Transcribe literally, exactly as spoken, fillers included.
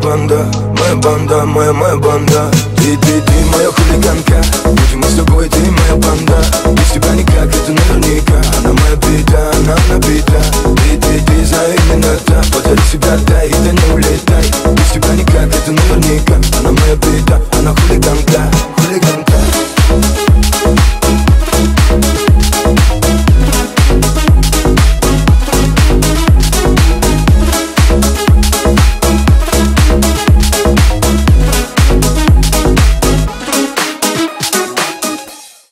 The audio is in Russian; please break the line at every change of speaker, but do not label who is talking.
банда, моя банда, моя, моя банда. Ты, ты, ты моя хулиганка, будем мы с тобой, ты моя банда. Без тебя никак, это наверняка. Она моя бита, она набита. Ты, ты, ты, знаю именно так. Подари себя, дай, да не улетай. Без тебя никак, это наверняка. Она моя бита, она хулиганка.